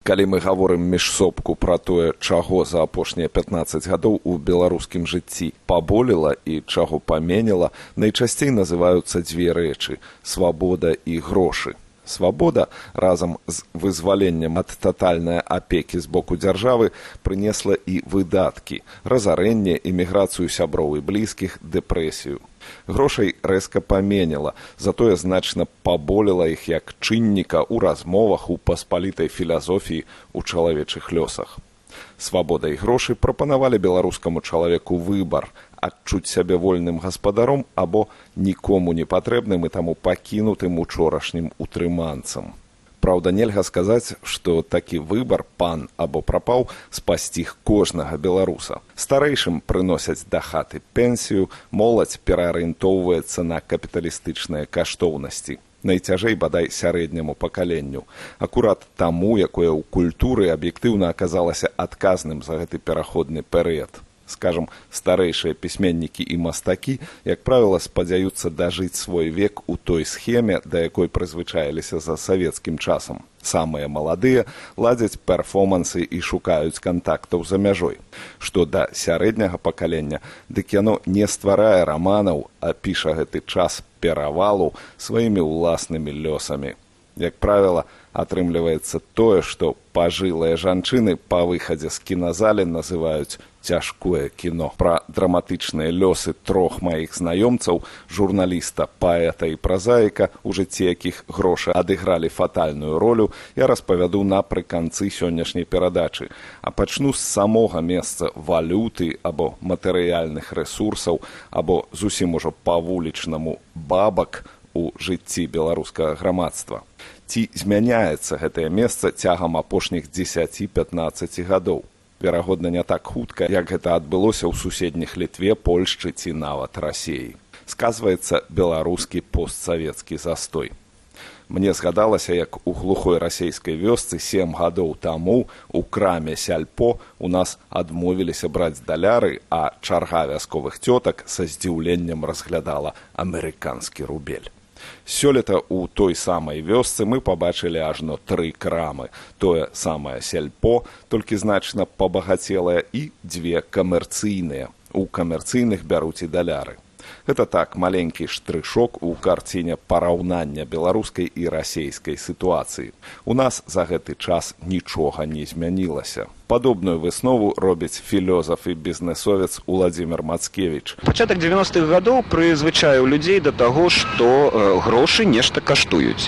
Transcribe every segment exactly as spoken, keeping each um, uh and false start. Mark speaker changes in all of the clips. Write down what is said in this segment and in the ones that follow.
Speaker 1: Калі мы гаворым міжсобку пра тое, чаго за апошнія пятнаццаць гадоў у беларускім жыцці паболела і чаго паменела, найчасцей называюцца дзве рэчы – свабода і грошы. Свабода разам з вызваленнем ад татальнай апекі з боку дзяржавы прынесла і выдаткі, разарэнне, эміграцыю сяброў і блізкіх, дэпрэсію. Грошай рэзка паменела, затое значна паболела іх як чынніка ў размовах у паспалітай філасофіі ў чалавечых лёсах. Свабода і грошы прапанавалі беларускаму чалавеку выбар – адчуць сябе вольным гаспадаром або нікому не патрэбным і таму пакінутым учорашнім утрыманцам. Праўда, нельга сказаць, што такі выбар, пан або прапаў, спасціг кожнага беларуса. Старэйшым прыносяць да хаты пенсію, моладзь пераарыентоўваецца на капіталістычныя каштоўнасці. Найцяжэй бадай сярэдняму пакаленню. Акурат таму, якое ў культуры аб'ектыўна аказалася адказным за гэты пераходны перыяд. Скажам, старэйшыя пісьменнікі і мастакі, як правіла, спадзяюцца дажыць свой век у той схеме, да якой прызвычаіліся за савецкім часам. Самыя маладыя ладзяць перфомансы і шукаюць кантактаў за мяжой. Што да сярэдняга пакалення, дык яно не стварае раманаў, а піша гэты час перавалу сваімі ўласнымі лёсамі. Як правіла, атрымліваецца тое, што пажылыя жанчыны па выхадзе з кіназалі называюць цяжкое кіно. Пра драматычныя лёсы трох маіх знаёмцаў, журналіста, паэта і празаіка, у жыцці якіх грошы адыгралі фатальную ролю, я распавяду напрыканцы сённяшняй перадачы. А пачну з самога месца валюты або матэрыяльных рэсурсаў, або зусім ужо па-вулічнаму бабак у жыцці беларускага грамадства. Ці змяняецца гэтае месца цягам апошніх дзесяці-пятнаццаці гадоў? Верагодна, не так хутка, як гэта адбылося ў суседніх Літве, Польшчы ці нават Расіі. Сказваецца беларускі постсавецкі застой. Мне згадалася, як у глухой расейскай вёсцы сем гадоў таму у краме сяльпо у нас адмовіліся браць даляры, а чарга вясковых цётак са здзіўленнем разглядала амерыканскі рубель. Сёлета ў той самай вёсцы мы пабачылі ажно тры крамы. Тое самае сельпо, толькі значна пабагацелае, і дзве камерцыйныя. У камерцыйных бяруць і даляры. Гэта так, маленькі штрышок у карціне параўнання беларускай і расейскай сітуацыі. У нас за гэты час нічога не змянілася. Падобную выснову робіць філёзаф і бізнесовец Уладзімір Мацкевіч.
Speaker 2: Пачатак дзевяностых гадоў прызвычаіў людзей да таго, што э, грошы нешта каштуюць.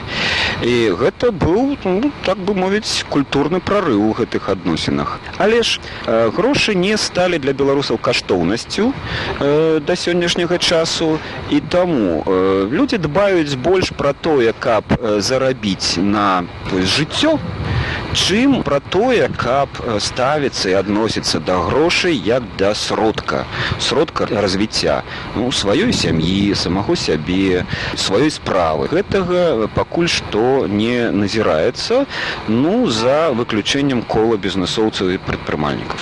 Speaker 2: І гэта быў, ну, так бы мовіць, культурны прарыў у гэтых адносінах. Але ж э, грошы не сталі для беларусаў каштоўнасцю э, да сённяшняга часу, і таму э, людзі дбаюць больш пра тое, каб э, зарабіць на то есть, жыццё, чым пра тое, каб ставіцца і адносіцца да грошай як да сродка, сродка развіцця, ну, сваёй сям'і, самого сябе, сваёй справы. Гэтага пакуль што не назіраецца, ну, за выключэннем кола бізнесоўцаў і прадпрымальнікаў.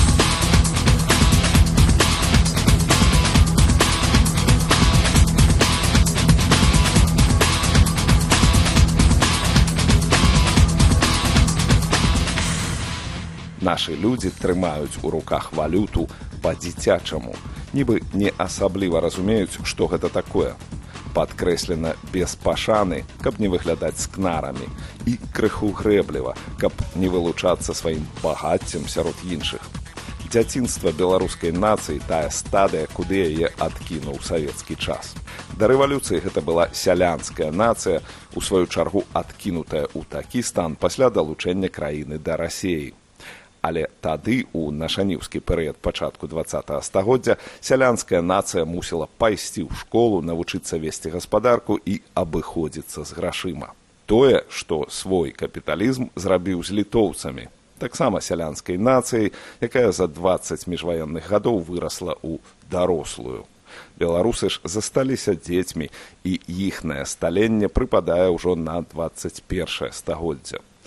Speaker 1: Нашы людзі трымаюць у руках валюту па-дзіцячаму. Нібы не асабліва разумеюць, што гэта такое. Падкрэслена без пашаны, каб не выглядаць скнарамі. І крыху грэбліва, каб не вылучацца сваім багаццем сярод іншых. Дзяцінства беларускай нацыі тая стадыя, куды яе адкінуў савецкі час. Да рэвалюцыі гэта была сялянская нацыя, у сваю чаргу адкінутая ў такі стан пасля далучэння краіны да Расіі. Але тады, у нашаніўскі перыяд пачатку дваццатага стагоддзя, сялянская нацыя мусіла пайсці ў школу, навучыцца весці гаспадарку і абыходзіцца з грашыма. Тое, што свой капіталізм зрабіў з літоўцамі, таксама сялянскай нацыяй, якая за дваццаць міжваенных гадоў вырасла ў дарослую. Беларусы ж засталіся дзецьмі, і іхнае сталенне прыпадае ўжо на дваццаць першае стагоддзе.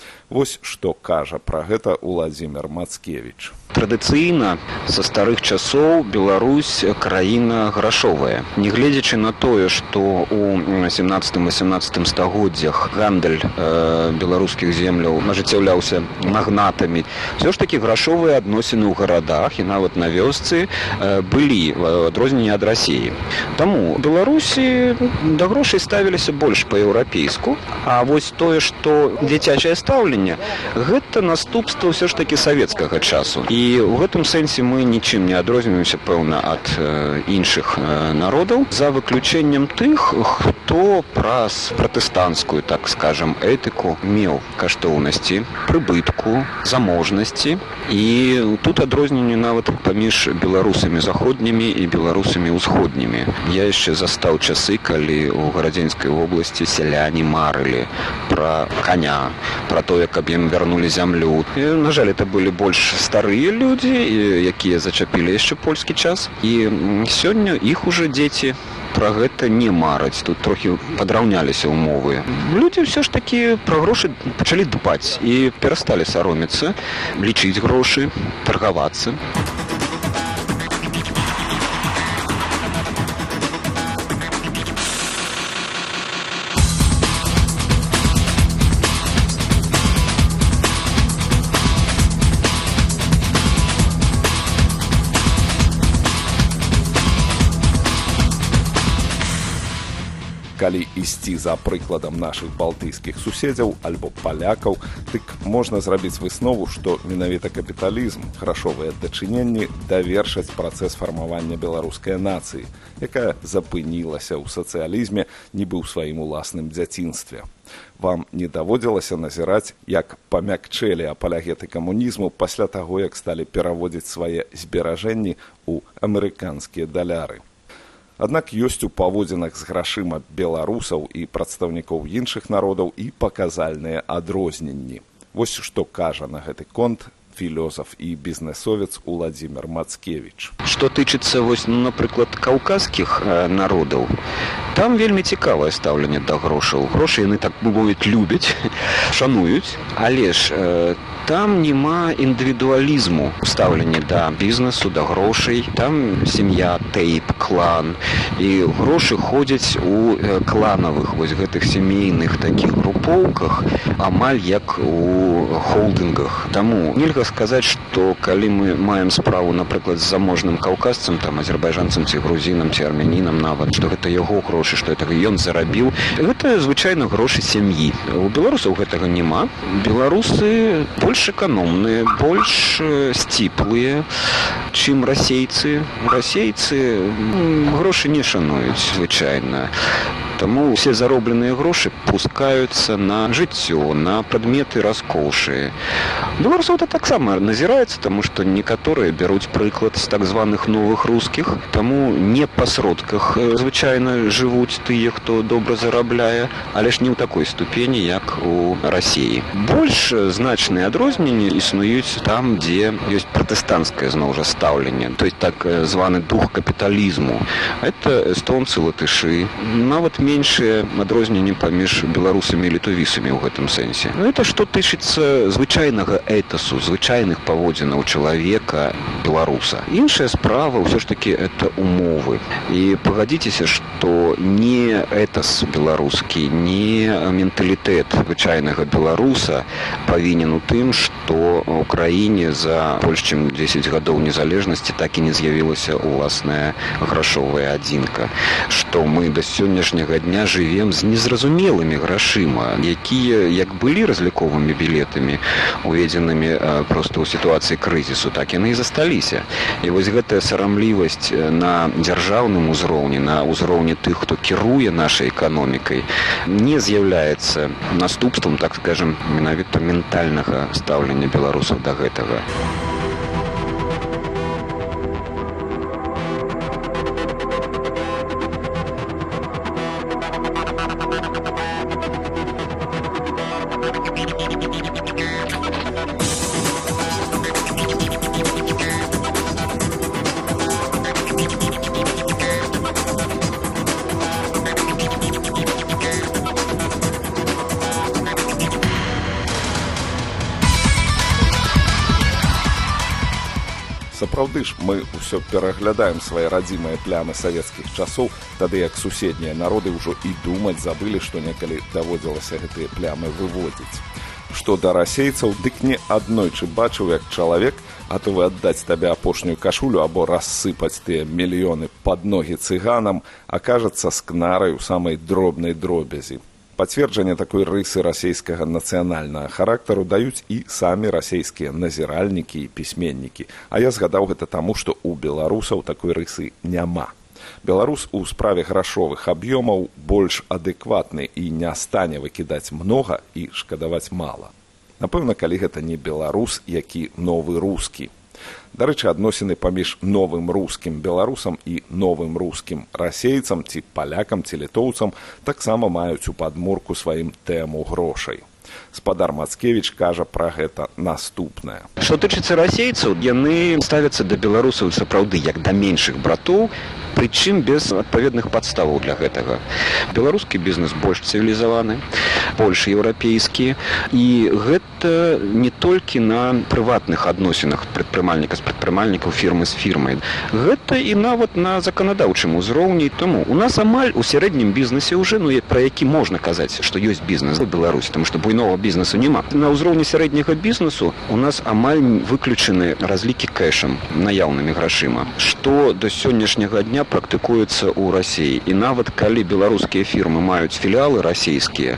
Speaker 1: Вось што кажа пра гэта Уладзімір Мацкевіч.
Speaker 2: Традыцыйна са старых часоў Беларусь краіна грашовая. Нягледзячы на тое, што ў сямнаццатым-васямнаццатым стагоддзях гандаль э, беларускіх земляў ажыццяўляўся магнатамі, ўсё ж такі грашовыя адносіны ў гарадах і нават на вёсцы э, былі в адрозненні ад Расіі. Таму Беларусі да грошай ставіліся больш па-еўрапейску, а вось тое, што дзіцячае стаўленне, гэта наступства ўсё ж такі савецкага часу. І І ў гэтым сэнсе мы нічым не адрозніваемся, пэўна, ад э, іншых э, народаў, за выключэннем тых, хто праз пратэстанцкую, так скажам, этыку меў каштоўнасці, прыбытку, заможнасці. І тут адрозненне нават паміж беларусамі заходнімі і беларусамі ўсходнімі. Я яшчэ застаў часы, калі ў Гарадзенскай вобласці сяляне марылі пра каня, пра тое, каб ім вярнулі зямлю. І, на жаль, это былі больш старыя людзі, якія зачапілі яшчэ польскі час, і сёння іх уже дзеці пра гэта не мараць. Тут трохі падраўняліся ўмовы. Людзі ўсё ж такі пра грошы пачалі дбаць і перасталі саромецца, лічыць грошы, таргавацца.
Speaker 1: Калі ісці за прыкладам нашых балтыйскіх суседзяў альбо палякаў, дык можна зрабіць выснову, што менавіта капіталізм, грашовыя дачыненні давершаць працэс фармавання беларускай нацыі, якая запынілася ў сацыялізме нібы ў сваім уласным дзяцінстве. Вам не даводзілася назіраць, як памякчэлі апалягеты камунізму пасля таго, як сталі пераводзіць свае зберажэнні ў амерыканскія даляры. Аднак ёсць у паводзінах з грашыма беларусаў і прадстаўнікоў іншых народаў і паказальныя адрозненні. Вось што кажа на гэты конт філёзаф і бізнесовец Уладзімір Мацкевіч.
Speaker 2: Што тычыцца, вось, ну, напрыклад, каўказскіх э, народаў, там вельмі цікавае стаўленне да грошаў. Грошы яны, так бы мовіць, любяць, шануюць, але ж э, там няма індывідуалізму ў стаўленні да бізнесу, да грошай. Там сям'я, тэйп, клан. І грошы ходзяць у э, кланавых вось гэтых сямейных такіх групоўках, амаль як у холдынгах. Таму нельга сказаць, што калі мы маем справу, напрыклад, з заможным каўказцам, там, азербайджанцам ці грузінам, ці армянінам нават, што гэта яго грошы, што гэта ён зарабіў, гэта звычайна грошы сям'і. У беларусаў гэтага няма. Беларусы больш эканомныя, больш сціплыя, чым расейцы. Расейцы грошы не шануюць звычайна. Таму ўсе заробленыя грошы пускаюцца на жыццё, на прадметы раскошы. Беларусаў это таксама назіраецца, таму што некаторыя бяруць прыклад з так званых новых рускіх, таму не па сродках звычайна жывуць тыя, хто добра зарабляе, але ж не ў такой ступені, як у Расіі. Больш значныя адрозненні існуюць там, дзе ёсць пратэстанцкае зноў жа стаўленне, то есть так званы дух капіталізму. Это эстонцы, латышы, нават меншыя адрозненні паміж беларусамі і літувісамі ў гэтым сэнсе. Это што тычыцца звычайнага этасу, звычайных паводзінаў чалавека, беларуса. Іншая справа ўсё ж такі это умовы. І пагадзіцеся, што не этас беларускі, не менталітэт звычайнага беларуса павінен у тым, што ў краіне за больш чым дзесяць гадоў незалежнасці так і не з'явілася ўласная грашовая адзінка. Што мы да сённяшняга дня жывем з незразумелымі грашыма, якія як былі разліковымі білетамі, уведзенымі проста ў сітуацыі крызісу, так яны і засталіся. І вось гэтая сарамлівасць на дзяржаўным узроўні, на ўзроўні тых, хто кіруе нашай эканомікай, не з'яўляецца наступствам, так скажем, менавіта ментальнага стаўлення беларусаў да гэтага.
Speaker 1: Сапраўды ж мы ўсё пераглядаем свае радзімыя плямы савецкіх часоў, тады як суседнія народы ўжо і думаць забылі, што некалі даводзілася гэтыя плямы выводзіць. Што да расейцаў, дык не аднойчы бачыў, як чалавек гатовы аддаць табе апошнюю кашулю або рассыпаць тыя мільёны пад ногі цыганам, акажацца з кнарай у самай дробнай дробязі. Пацверджанне такой рысы расейскага нацыянальнага характару даюць і самі расейскія назіральнікі і пісьменнікі. А я згадаў гэта таму, што ў беларусаў такой рысы няма. Беларус у справе грашовых аб'ёмаў больш адэкватны і не стане выкідаць многа і шкадаваць мала. Напэўна, калі гэта не беларус, які новы рускі. Дарэчы, адносіны паміж новым рускім беларусам і новым рускім расейцам ці палякам ці літоўцам таксама маюць у падмурку сваім тэму грошай. Спадар Мацкевіч кажа пра гэта наступнае.
Speaker 2: Што тычыцца расейцаў, яны ставяцца да беларусаў сапраўды як да меншых братоў, прычым без адпаведных падставаў для гэтага. Беларускі бізнес больш цывілізаваны, больш еўрапейскі, і гэта не толькі на прыватных адносінах прадпрымальніка з прадпрымальнікаў, фірмы з фірмай. Гэта і нават на заканадаўчым узроўні. Таму у нас амаль у сярэднім бізнесе ўжо, ну, пра які можна казаць, што ёсць бізнес у Беларусі, таму што буйнога бізнесу няма. На ўзроўні сярэдняга бізнесу у нас амаль выключаны разлікі кэшам, наяўнымі грашыма, што да сённяшняга дня практыкуецца ў Расіі. І нават калі беларускія фірмы маюць філіалы расійскія,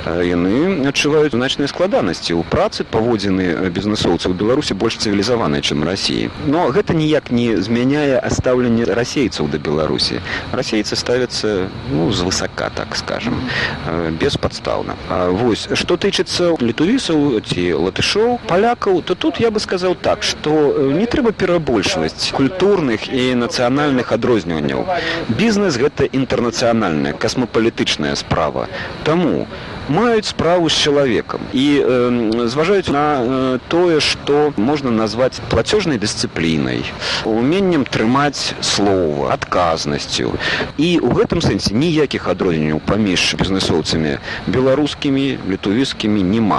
Speaker 2: яны адчуваюць значныя складанасці. У працы паводзіны бізнесоўцаў у Беларусі больш цывілізаваныя, чым Расіі. Но гэта ніяк не змяняе стаўленне расейцаў да Беларусі. Расейцы ставяцца, ну, звысака, так скажем, беспадстаўна. А вось, што тычыцца літувісаў ці латышоў, палякаў, то тут я бы сказаў так, што не трэба перабольшваць культурных і нацыянальных адрозненняў. Бізнес гэта інтэрнацыянальная, касмапалітычная справа. Таму маюць справу з чалавекам і э, зважаюць на э, тое, што можна назваць плацёжнай дысцыплінай, уменнем трымаць слова, адказнасцю. І ў гэтым сэнсе ніякіх адрозненняў паміж бізнесоўцамі беларускімі, літувіскімі няма.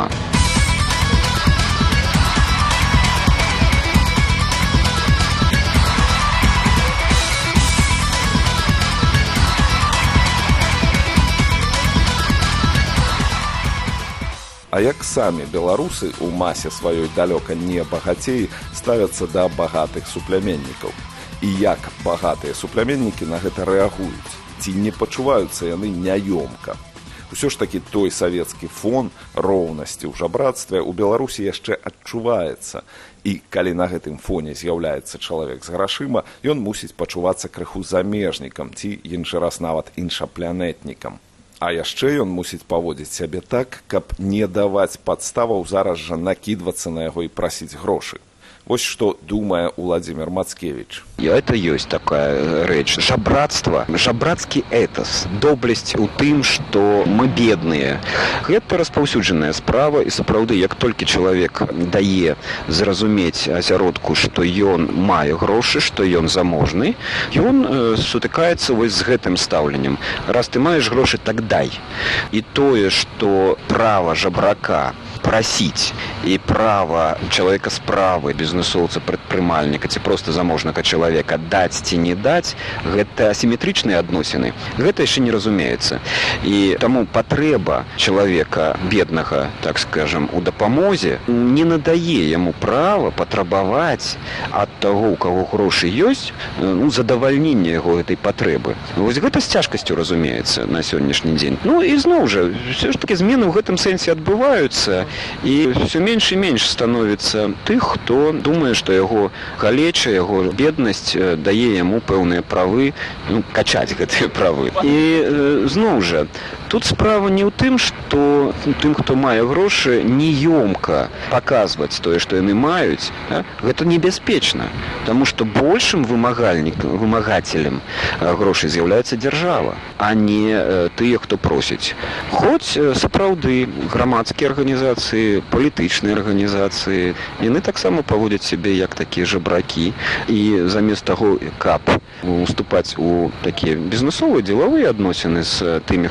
Speaker 1: А як самі беларусы ў масе сваёй далёка не багацеі ставяцца да багатых супляменнікаў? І як багатыя супляменнікі на гэта рэагуюць? Ці не пачуваюцца яны няёмка? Усё ж такі той савецкі фон роўнасці ў жабрацтве ў Беларусі яшчэ адчуваецца. І калі на гэтым фоне з'яўляецца чалавек з грашыма, ён мусіць пачувацца крыху замежнікам ці іншы раз нават іншапланетнікам. А яшчэ ён мусіць паводзіць сябе так, каб не даваць падставаў зараз жа накідвацца на яго і прасіць грошы. Вось што думае Уладзімір Мацкевіч.
Speaker 2: І гэта ёсць такая рэч. Жабрацтва, жабрацкі этас, доблесць у тым, што мы бедныя. Гэта распаўсюджаная справа, і сапраўды, як толькі чалавек дае зразумець асяродку, што ён мае грошы, што ён заможны, ён э, сутыкаецца вось з гэтым стаўленнем. Раз ты маеш грошы, так дай. І тое, што права жабрака прасіць і права чалавека справы, бізнесоўца, прадпрымальніка ці проста заможнага чалавека даць ці не даць, гэта асіметрычныя адносіны. Гэта яшчэ не разумеецца. І таму патрэба чалавека беднага, так скажам, у дапамозе не надае яму права патрабаваць ад таго, у каго грошы ёсць, ну, задавальнення яго гэтай патрэбы. Вось гэта з цяжкасцю разумеецца на сённяшні дзень. Ну і зноў жа, все ж такі змены ў гэтым сэнсе адбываюцца. І все менш і менш становіцца тых, хто думае, што яго галеча, яго беднасць дае яму пэўныя правы, ну, качаць гэтыя правы. І э, зноў жа, тут справа не ў тым, што тым, хто мае грошы, неёмка паказваць тое, што яны маюць, да? Гэта небяспечна, таму што большым вымагальнікам, вымагацелем грошай з'яўляецца дзяржава, а не э, тыя, хто просіць. Хоць э, сапраўды грамадскія арганізацыі, палітычныя арганізацыі, яны таксама паводзяць сябе як такія жабракі, і замест таго, каб уступаць у такія бізнесовыя, дзелавыя адносіны з тымі, хто мае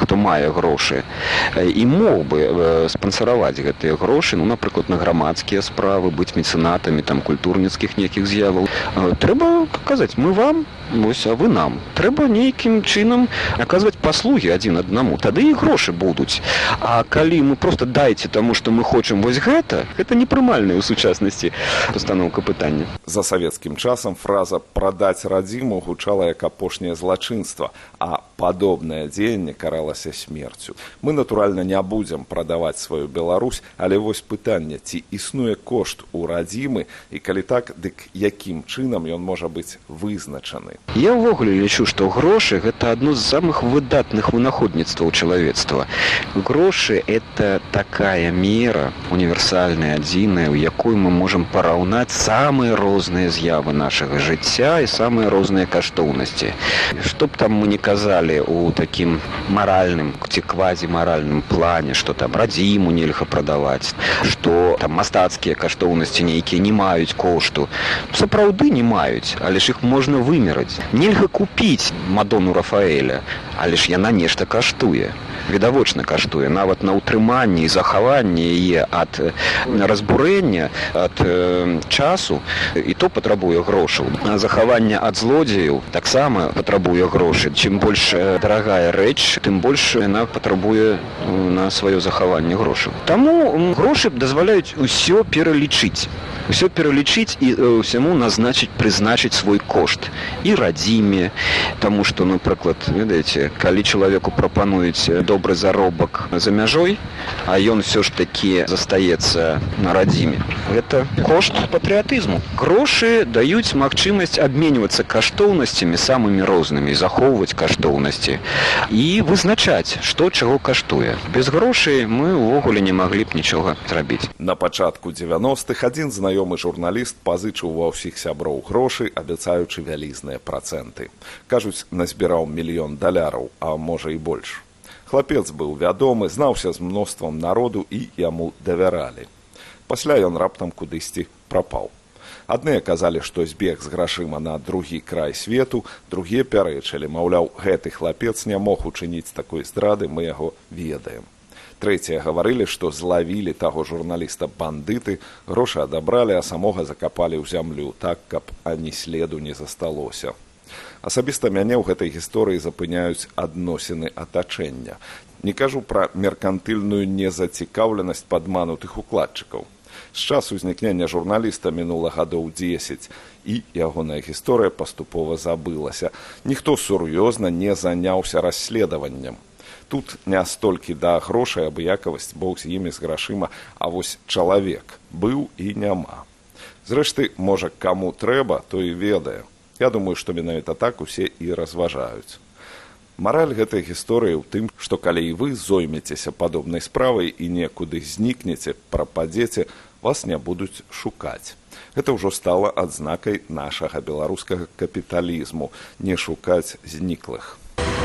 Speaker 2: гэтыя грошы і мог бы спансараваць гэтыя грошы, ну, напрыклад, на грамадскія справы, быць мецэнатамі там культурніцкіх нейкіх з'яваў. Трэба казаць, мы вам, вось, а вы нам. Трэба нейкім чынам аказваць паслугі адзін аднаму. Тады і грошы будуць. А калі мы проста дайце таму, што мы хочам вось гэта, гэта непрымальная ў сучаснасці пастаноўка пытання.
Speaker 1: За савецкім часам фраза «прадаць радзіму» гучала як апошняе злачынства, а падобнае дзеянне каралася смерцю. Мы, натуральна, не будзем прадаваць сваю Беларусь, але вось пытанне, ці існуе кошт у радзімы, і калі так, дык якім чынам ён можа быць вызначаны?
Speaker 2: Я ўвогуле лічу, што грошы – гэта адно з самых выдатных вынаходніцтваў чалавецтва. Грошы – это такая мера універсальная, адзіная, у якой мы можам параўнаць самыя розныя з'явы нашага жыцця і самыя розныя каштоўнасці. Што б там мы не казалі у такім маральным ці квазімаральным плане, што там радзіму нельга прадаваць, што там мастацкія каштоўнасці нейкія не маюць кошту. Сапраўды не маюць, але ж іх можна вымераць. Нельга купіць Мадону Рафаэля, але ж яна нешта каштуе. Відавочна каштуе. Нават на ўтрыманні і захаванні яе ад разбурэння, ад э, часу, і то патрабуе грошаў. А захаванне ад злодзеяў таксама патрабуе грошы. Чым больш дарагая рэч, тым больш яна патрабуе на сваё захаванне грошаў. Таму грошы дазваляюць усё пералічыць. Усё пералічыць і ўсяму назначыць, прызначыць свой кошт. І радзіме, таму што, напрыклад, ведаеце, калі чалавеку прапануюць добры заробак за мяжой, а ён все ж таки застаецца на радзіме. Гэта кошт патрыятызму. Грошы даюць магчымасць абменьвацца каштоўнасцямі самымі рознымі, захоўваць каштоўнасці і вызначаць, што чаго каштуе. Без грошай мы ўвогуле не маглі б нічога зрабіць.
Speaker 1: На пачатку дзевяностых адзін знаёмы журналіст пазычыў ва ўсіх сяброў грошы, абяцаючы вялізныя працэнты. Кажуць, назбіраў мільён даляраў, а можа і больш. Хлапец быў вядомы, знаўся з мноствам народу і яму давяралі. Пасля ён раптам кудысьці прапаў. Адныя казалі, што збег з грашыма на другі край свету, другія пярэчылі, маўляў, гэты хлапец не мог учыніць такой здрады, мы яго ведаем. Трэція гаварылі, што злавілі таго журналіста бандыты, грошы адабралі, а самога закапалі ў зямлю так, каб ані следу не засталося. Асабіста мяне ў гэтай гісторыі запыняюць адносіны атачэння. Не кажу пра меркантыльную незацікаўленасць падманутых укладчыкаў. З часу узнікнення журналіста мінула гадоў дзесяць, і ягоная гісторыя паступова забылася. Ніхто сур'ёзна не заняўся расследаваннем. Тут не столькі да грошай абыякавасць, бог з імі, з грашыма, а вось чалавек быў і няма. Зрэшты, можа, каму трэба, то і ведае. Я думаю, што менавіта так усе і разважаюць. Мараль гэтай гісторыі ў тым, што калі і вы зоймецеся падобнай справай і некуды знікнеце, прападзеце, вас не будуць шукаць. Гэта ўжо стала адзнакай нашага беларускага капіталізму – не шукаць зніклых.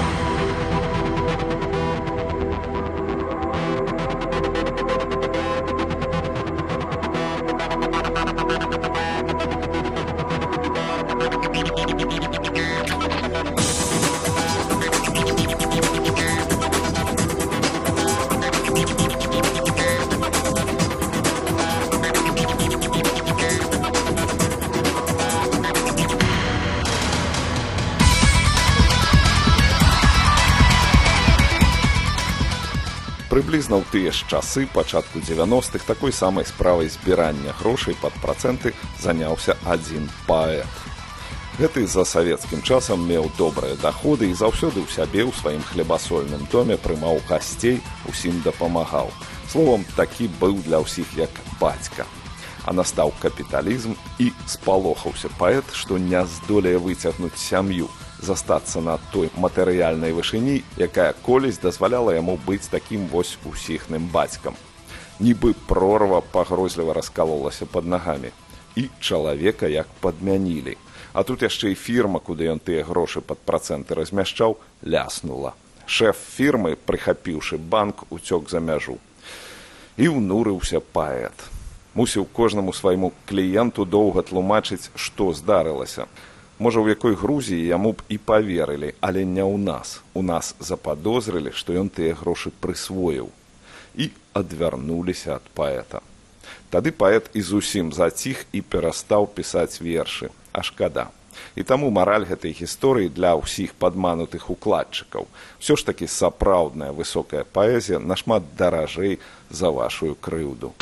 Speaker 1: Прыблізна ў тыя ж часы, пачатку дзевяностых, такой самай справай збірання грошай пад працэнты заняўся адзін паэт. Гэты за савецкім часам меў добрыя даходы і заўсёды ў сябе ў сваім хлебасольным доме прымаў гасцей, усім дапамагаў. Словам, такі быў для ўсіх як бацька. А настаў капіталізм і спалохаўся паэт, што не здолее выцягнуць сям'ю, застацца на той матэрыяльнай вышыні, якая колісь дазваляла яму быць такім вось усіхным бацькам. Нібы прорва пагрозліва раскалолася пад нагамі. І чалавека як падмянілі. А тут яшчэ і фірма, куды ён тыя грошы пад працэнты размяшчаў, ляснула. Шэф фірмы, прыхапіўшы банк, уцёк за мяжу. І ўнурыўся паэт. Мусіў кожнаму свайму кліенту доўга тлумачыць, што здарылася. Можа, у якой Грузіі яму б і паверылі, але не ў нас. У нас западозрылі, што ён тыя грошы прысвоіў. І адвярнуліся ад паэта. Тады паэт і зусім заціх і перастаў пісаць вершы. А шкада. І таму мараль гэтай гісторыі для ўсіх падманутых укладчыкаў. Усё ж такі сапраўдная высокая паэзія нашмат даражэй за вашую крыўду.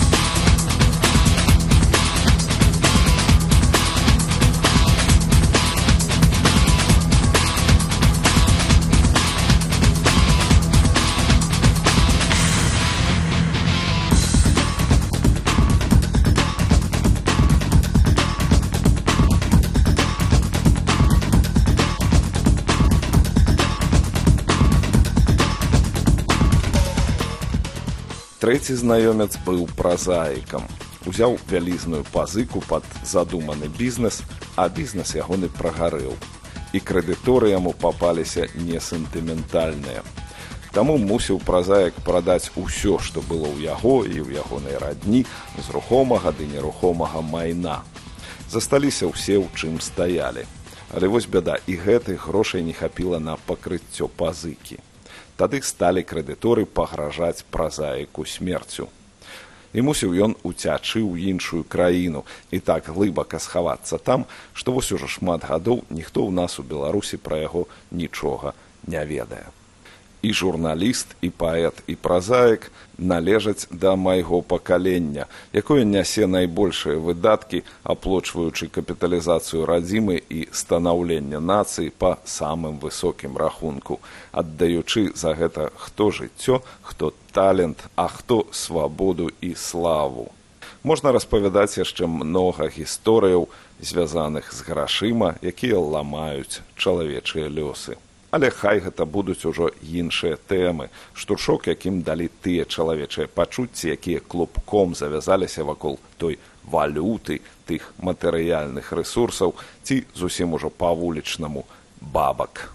Speaker 1: Трэці знаёмец быў празаікам. Узяў вялізную пазыку пад задуманы бізнес, а бізнес ягоны прагарэў. І крэдыторы яму папаліся несентыментальныя. Таму мусіў празаік прадаць усё, што было ў яго і ў ягонай радні з рухомага ды нерухомага майна. Засталіся ўсе, у чым стаялі. Але вось бяда, і гэтых грошай не хапіла на пакрыццё пазыкі. Тады сталі крэдыторы пагражаць празаіку смерцю. І мусіў ён уцячы ў іншую краіну і так глыбака схавацца там, што вось ужо шмат гадоў ніхто ў нас у Беларусі пра яго нічога не ведае. І журналіст, і паэт, і празаік належаць да майго пакалення, якое нясе найбольшыя выдаткі, аплочваючы капіталізацыю радзімы і станаўлення нацыі па самым высокім рахунку, аддаючы за гэта хто жыццё, хто талент, а хто свабоду і славу. Можна распавядаць яшчэ многа гісторыяў, звязаных з грашыма, якія ламаюць чалавечыя лёсы. Але хай гэта будуць ужо іншыя тэмы, штуршок, якім далі тыя чалавечыя пачуцці, якія клубком завязаліся вакол той валюты, тых матэрыяльных рэсурсаў, ці зусім ужо па-вулічнаму бабак.